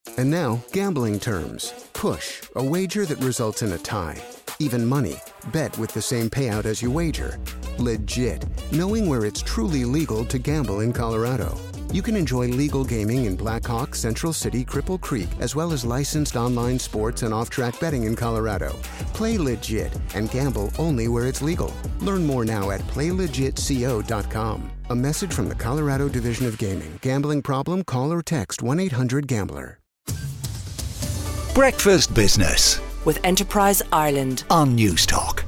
And now, gambling terms. Push, a wager that results in a tie. Even money, bet with the same payout as you wager. Legit, knowing where it's truly legal to gamble in Colorado. You can enjoy legal gaming in Black Hawk, Central City, Cripple Creek, as well as licensed online sports and off-track betting in Colorado. Play legit and gamble only where it's legal. Learn more now at playlegitco.com. A message from the Colorado Division of Gaming. Gambling problem? Call or text 1-800-GAMBLER. Breakfast Business with Enterprise Ireland on News Talk.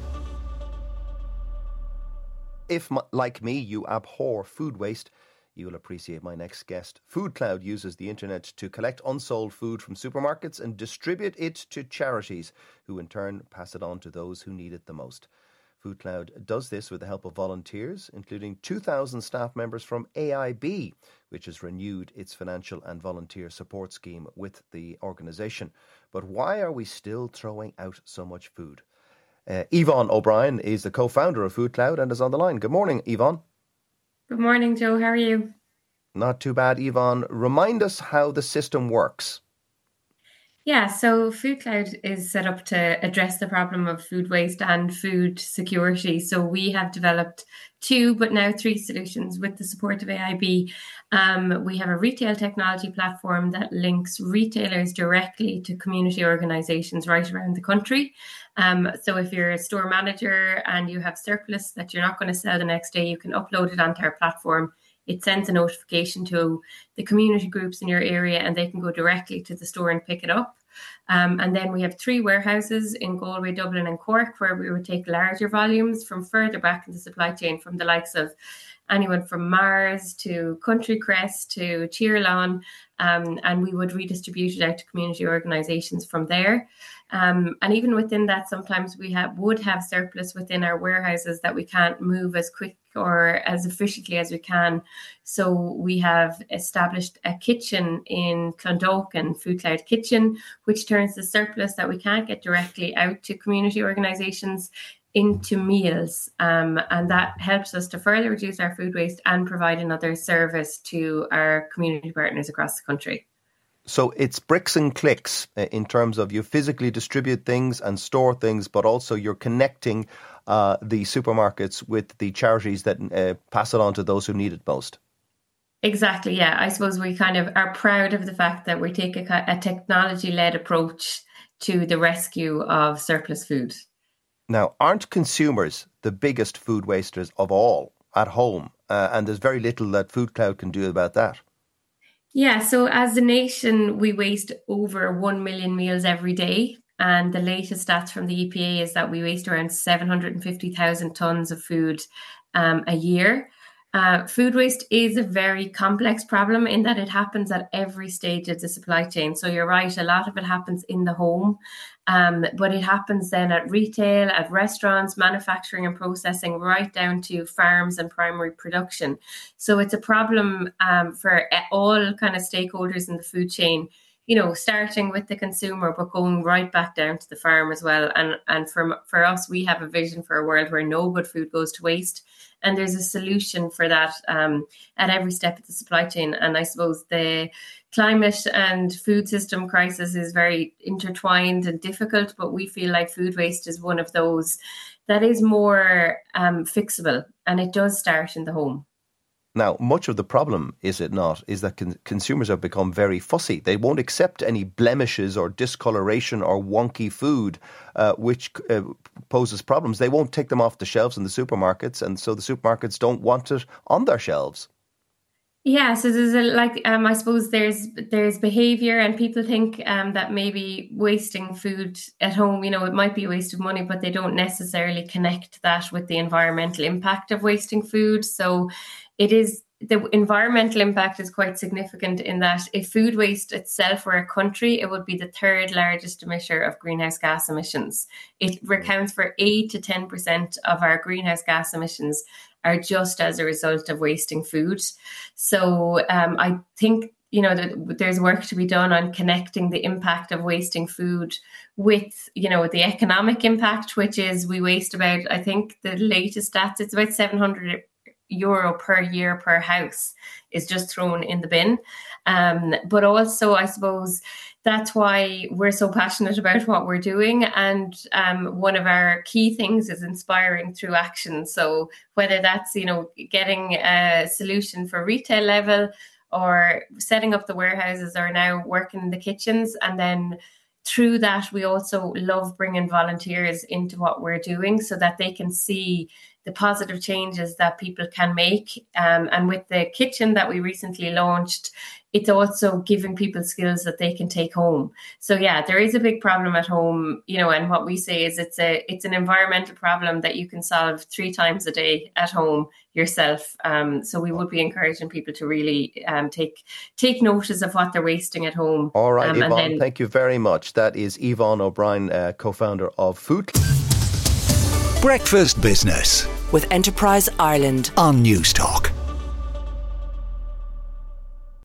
If, like me, you abhor food waste, you'll appreciate my next guest. FoodCloud uses the internet to collect unsold food from supermarkets and distribute it to charities, who in turn pass it on to those who need it the most. FoodCloud does this with the help of volunteers, including 2,000 staff members from AIB, which has renewed its financial and volunteer support scheme with the organisation. But why are we still throwing out so much food? Yvonne O'Brien is the co-founder of FoodCloud and is on the line. Good morning, Yvonne. Good morning, Joe. How are you? Not too bad, Yvonne. Remind us how the system works. Yeah, so FoodCloud is set up to address the problem of food waste and food security. So we have developed 2, but now 3 solutions with the support of AIB. We have a retail technology platform that links retailers directly to community organisations right around the country. So if you're a store manager and you have surplus that you're not going to sell the next day, you can upload it onto our platform. It sends a notification to the community groups in your area and they can go directly to the store and pick it up. And then we have 3 warehouses in Galway, Dublin and Cork, where we would take larger volumes from further back in the supply chain, from the likes of anyone from Mars to Country Crest to Cheerlawn, and we would redistribute it out to community organisations from there. And even within that, sometimes we would have surplus within our warehouses that we can't move as quick or as efficiently as we can. So we have established a kitchen in Clondalkin, FoodCloud Kitchen, which turns the surplus that we can't get directly out to community organisations into meals. And that helps us to further reduce our food waste and provide another service to our community partners across the country. So it's bricks and clicks in terms of you physically distribute things and store things, but also you're connecting the supermarkets with the charities that pass it on to those who need it most. Exactly, yeah. I suppose we kind of are proud of the fact that we take a technology-led approach to the rescue of surplus food. Now, aren't consumers the biggest food wasters of all at home? And there's very little that FoodCloud can do about that. Yeah, so as a nation, we waste over 1 million meals every day. And the latest stats from the EPA is that we waste around 750,000 tonnes of food a year. Food waste is a very complex problem in that it happens at every stage of the supply chain. So you're right, a lot of it happens in the home, but it happens then at retail, at restaurants, manufacturing and processing, right down to farms and primary production. So it's a problem for all kind of stakeholders in the food chain, you know, starting with the consumer, but going right back down to the farm as well. And for us, we have a vision for a world where no good food goes to waste. And there's a solution for that at every step of the supply chain. And I suppose the climate and food system crisis is very intertwined and difficult, but we feel like food waste is one of those that is more fixable, and it does start in the home. Now, much of the problem, is it not, is that consumers have become very fussy. They won't accept any blemishes or discoloration or wonky food, which poses problems. They won't take them off the shelves in the supermarkets, and so the supermarkets don't want it on their shelves. Yeah, so there's I suppose there's behaviour, and people think that maybe wasting food at home, you know, it might be a waste of money, but they don't necessarily connect that with the environmental impact of wasting food. So the environmental impact is quite significant in that if food waste itself were a country, it would be the 3rd largest emitter of greenhouse gas emissions. It accounts for 8 to 10% of our greenhouse gas emissions are just as a result of wasting food. So I think, you know, there's work to be done on connecting the impact of wasting food with, you know, the economic impact, which is we waste about, I think the latest stats, it's about 700 euro per year per house is just thrown in the bin. But also, I suppose, that's why we're so passionate about what we're doing. And one of our key things is inspiring through action. So whether that's, getting a solution for retail level or setting up the warehouses or now working in the kitchens. And then through that, we also love bringing volunteers into what we're doing so that they can see the positive changes that people can make. And with the kitchen that we recently launched, it's also giving people skills that they can take home. So yeah, there is a big problem at home, and what we say is it's an environmental problem that you can solve 3 times a day at home yourself. So we would be encouraging people to really take notice of what they're wasting at home. All right, Yvonne, thank you very much. That is Yvonne O'Brien, co-founder of Food. Breakfast Business with Enterprise Ireland on News Talk.